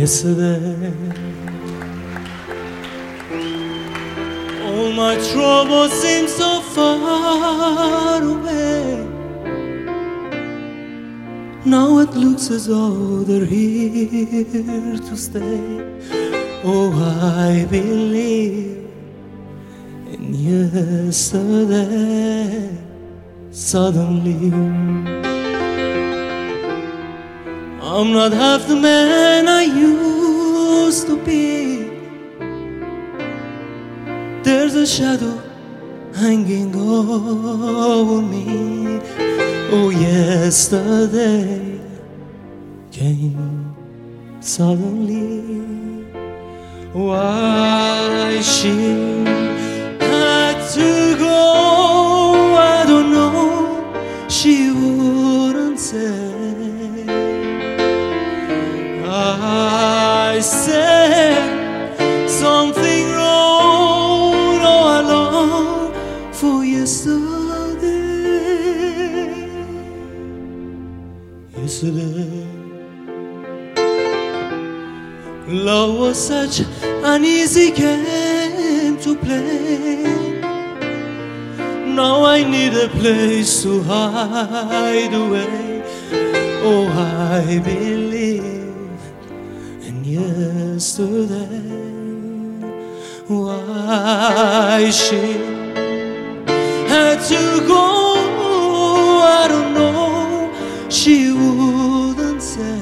Yesterday, all my troubles seem so far away. Now it looks as though they're here to stay. Oh, I believe in yesterday. Suddenly, I'm not half the man I used to be. There's a shadow hanging over me. Oh, yesterday came suddenly. Why she had to go, I don't know. She wouldn't say. I said something wrong. Oh, I long for yesterday. Yesterday, love was such an easy game to play. Now I need a place to hide away. Oh, I believe in yesterday. Why she had to go, I don't know. She wouldn't say.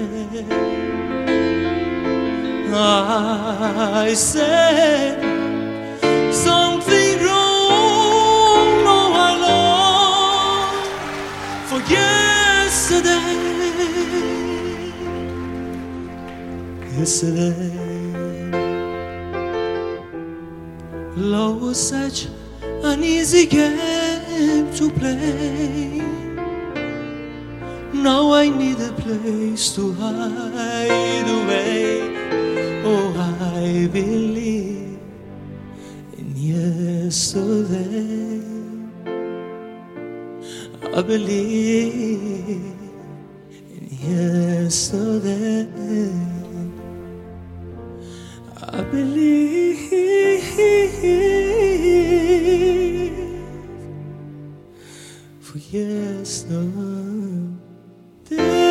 I said something wrong. No, I long for yesterday. Yesterday, love was such an easy game to play. Now I need a place to hide away. Oh, I believe in yesterday. I believe in yesterday. I believe for yesterday.